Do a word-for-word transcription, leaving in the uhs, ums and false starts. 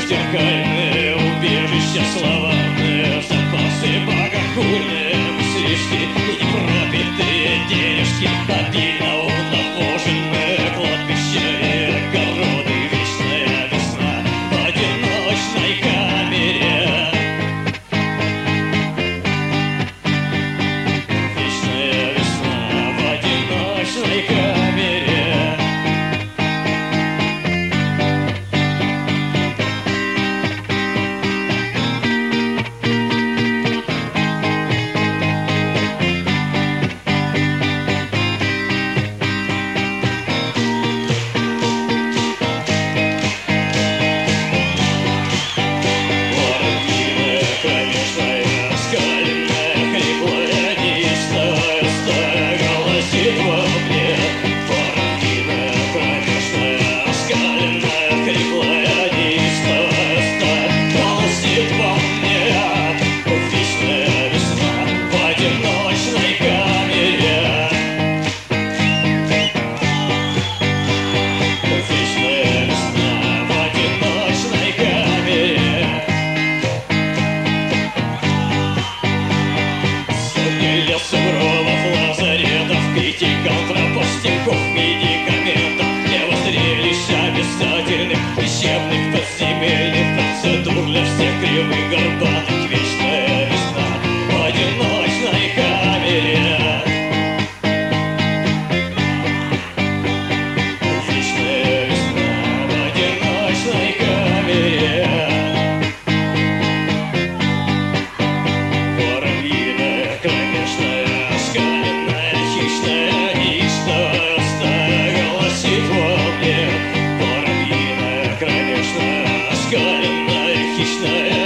зеркальные убежища славные, запасы богохульные, мыслишки и непропитые денежки, обильно угноможенные кладбища и огороды, вечная весна в одиночной камере. Вечная весна в одиночной камере. Сугробов, лазаретов, критиков, тропостников, медикаментов, его зрелища обязательных, лечебных, подземельных процедур для всех кривых горбатых. Вечная весна в одиночной камере. Вечная весна в одиночной камере. Оскаленная, хищная